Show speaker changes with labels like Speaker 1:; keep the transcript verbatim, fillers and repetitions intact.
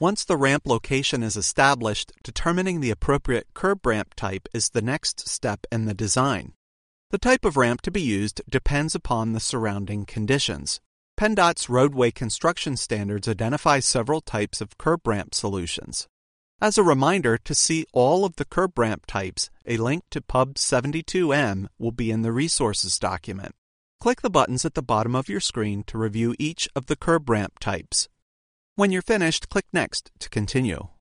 Speaker 1: Once the ramp location is established, determining the appropriate curb ramp type is the next step in the design. The type of ramp to be used depends upon the surrounding conditions. PennDOT's roadway construction standards identify several types of curb ramp solutions. As a reminder, to see all of the curb ramp types, a link to Pub seventy-two M will be in the resources document. Click the buttons at the bottom of your screen to review each of the curb ramp types. When you're finished, click Next to continue.